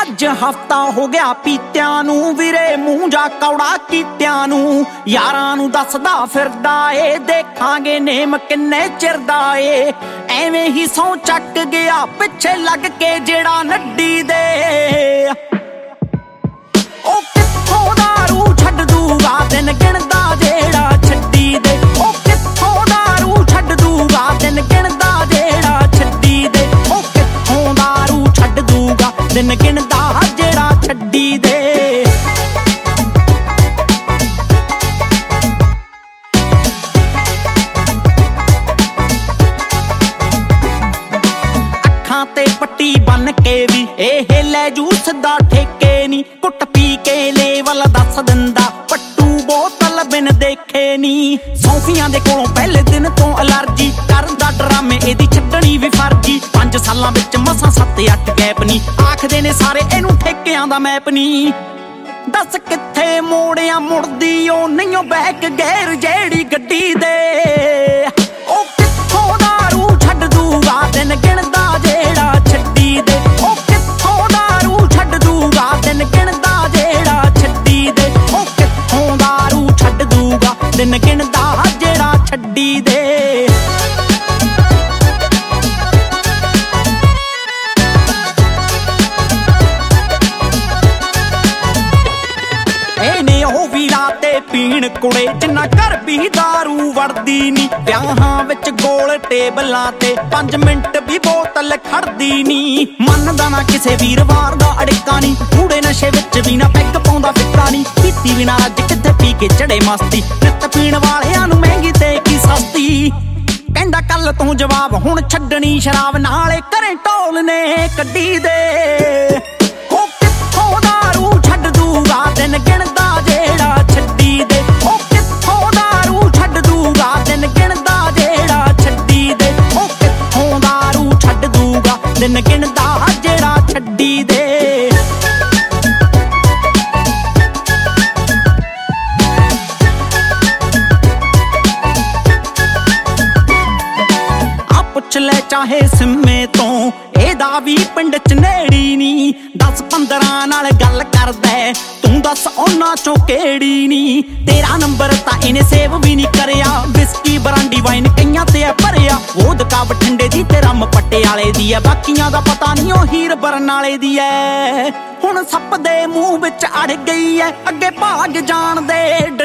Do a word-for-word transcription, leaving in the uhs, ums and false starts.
अज हफ्ता हो गया पीत्यां नू वीरे मूंह जा कौड़ा कीत्यां नू यारां नू दसदा फिरदा ए देखांगे नेम किन्ने चिरदा ए एवें ही सौ चक गया पिछे लग के जेड़ा नड्डी दे ओ कित्थों दारू छड्ड दूगा दिन गिणदा जेड़ा छड्डी दे ओ कित्थों दारू छड्ड दूगा दिन गिणदा जेड़ा छड्डी दे ओ कित्थों दारू छड्ड दूगा दिन गिणदा जेड़ा छड्डी दे अखां ते पट्टी बन के भी एह लै जूस दा ठेके नी कुट पी के लेवल दस दिंदा पट्टू बोतल बिन देखे नी सौफियां दे कोलों पहले दिन तो अलर्जी करदा ड्रामे एदी छड्डनी भी फर्जी पंज सालां विच मसां सत्त अठ गैप नी आखदे ने सारे इनू ठेकियां दा मैप नी दस कित्थे मोड़ियां मुड़दी ओ नहीं बैक गैर जेड़ी गड्डी दे ओ कित्थों दारू छड्ड दूगा दिन गिणदा जेड़ा छड्डी दे ओ कित्थों दारू छड्ड दूगा दिन गिणदा जेड़ा छड्डी दे ओ कित्थों दारू छड्ड दूगा दिन गिणदा जेड़ा छड्डी दे पीण कुड़े जिन्ना घर भी दारू वड़दी नी ब्याहां विच गोल टेबलां ते पंज मिंट भी बोतल खड़दी नी मनदा ना किसे वीरवार दा अड़िका नी कूड़े नशे विच भी ना पैग पाउंदा फिक्रा नी पीती बिना अज किथे पी के चढ़े मस्ती नित पीण वालियां नू महंगी ते की सस्ती कहंदा कल तूं जवाब हुण छड्डनी शराब नाले घरे ढोल ने कड्डी दे ओ कित्थों दारू छड्ड दूगा दिन गिणदा जेड़ा छड्डी दे ओ कित्थों दारू छड्ड दूगा दिन गिणदा जेड़ा छड्डी दे ओ कित्थों दारू छड्ड दूगा दिन गिणदा जेड़ा छड्डी दे आ पुछ ले चाहे सिम्मे तो एदा भी पिंड च नेड़ी नी दस पंद्रह नाल गल करदा तू दस उन्हां चों केड़ी नी तेरा नंबर तां इने सेव भी नहीं करया विस्की ब्रांडी वाइन कईयां ते भरिया वोदका बठिंडे दी ते रम पटियाले दी है बाकियां दा पता नहीं ओ हीर बरनाले दी है हुण सप दे मूंह विच अड़ गई है अगे भाग जाण दे